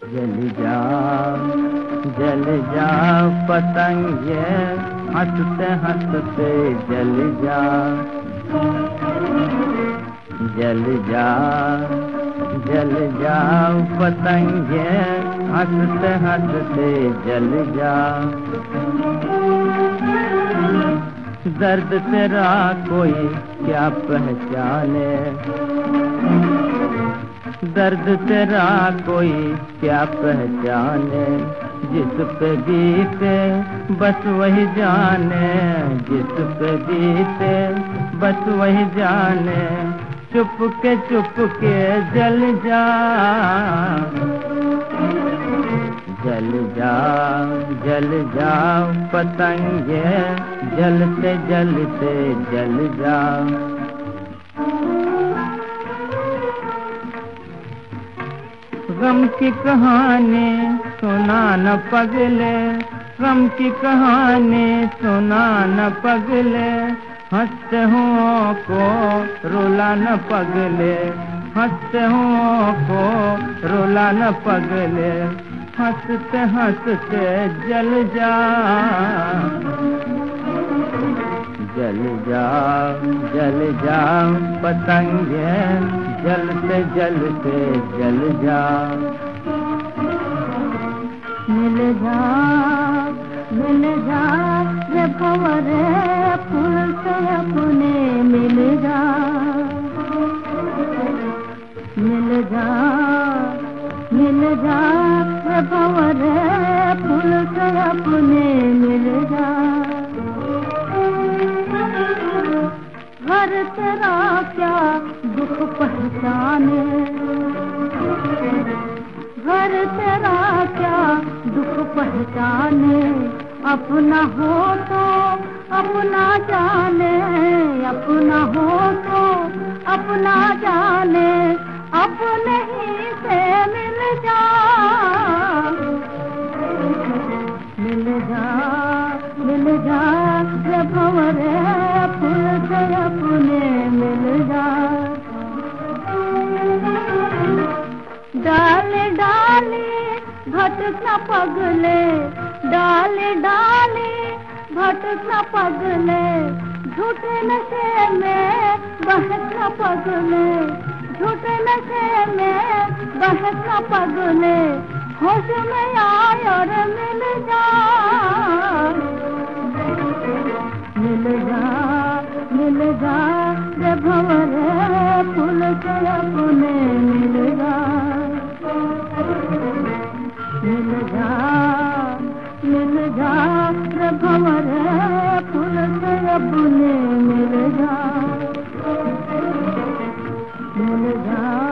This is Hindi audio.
जल जा जल जा पतंगे हंसते हंसते जल जा जल जा जल जा पतंगे हंसते हंसते जल जा। दर्द तेरा कोई क्या पहचाने, दर्द तेरा कोई क्या पहचाने, जिस पे बीते बस वही जाने, जिस पे बीते बस वही जाने। चुप के जल जा जल जा जल जा पतंगे जलते जलते जल जा। गम की कहानी सुना न पगले, गम की कहानी सुना न पगले, हंसते हुओं को रुला न पगले, हंसते हुओं को रुला न पगले, हंसते हंसते जल जा जल जा जल जा पतंगे जलते जलते जल जा। मिल जा रे भंवरे फूल से अपने मिल जा, मिल जा रे भंवरे फूल से अपने मिल जा। घर तेरा क्या दुख पहचाने, घर तेरा क्या दुख पहचाने, अपना हो तो अपना जाने, अपना हो तो अपना जाने, अपने ही से मिल जा, मिल जा रे भंवरे फूल से अपने मिल जा। डाले डाले भटकना पगले, डाले डाले भटकना पगले, झूठे नशे में बहकना पगले, झूठे नशे में बहकना पगले, होश में आए और मिल जा, मिल जा रे भंवरे फूल से अपने मिल जा, मिल जा रे भंवरे फूल से अपने मिल जा, मिल जा।